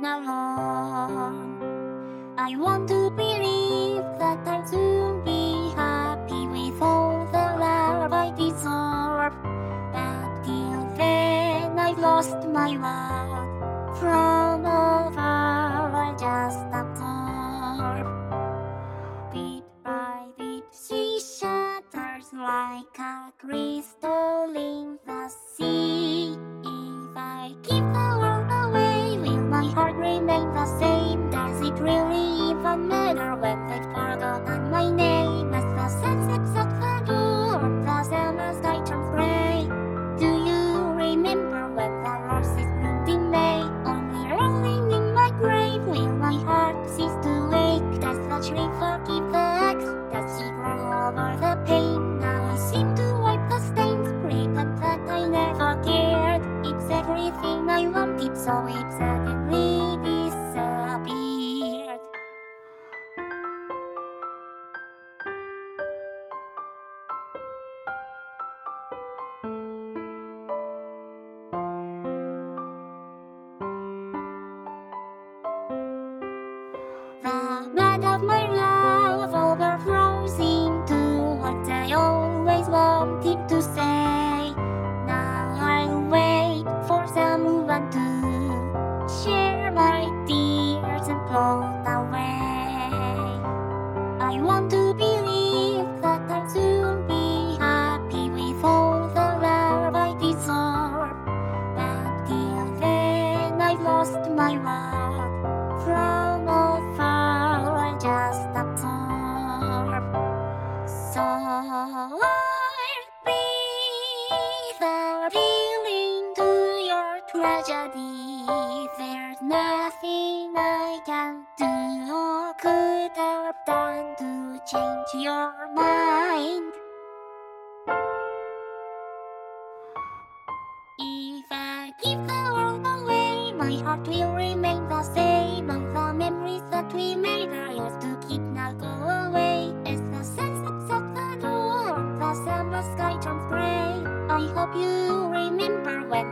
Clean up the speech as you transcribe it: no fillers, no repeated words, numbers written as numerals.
alone. I want to believe that I'll soon be happy with all the love I deserve. But till then I've lost my love. From afar I just absorb. Bit by bit she shatters like a crystal in the sea. If I give the world away, will my heart remain the same? Does it really even matter when they've forgotten my name? As the sun sets at the door, the summer sky turns gray. Do you remember when the roses bloomed in May? Only rolling in my grave, will my heart cease to ache? Does the tree forgive the axe? Does she grow over the pain? Now I seem to wipe the stains, pretend that I never cared. It's everything I wanted, so it suddenly disappeared. The blood of my love overflows into what I always wanted to say. Now I'll wait for someone to share my tears and float away. I want to believe that I'll soon be happy with all the love I deserve. But till then I've lost my love. From afar I just absorb. So I'll be the healing to your tragedy. There's nothing I can do or could have done to change your mind. If I give the world away, my heart will remain the same. All the memories that we made are yours to keep, now go away. As the sun sets at the door, the summer sky turns gray. I hope you remember when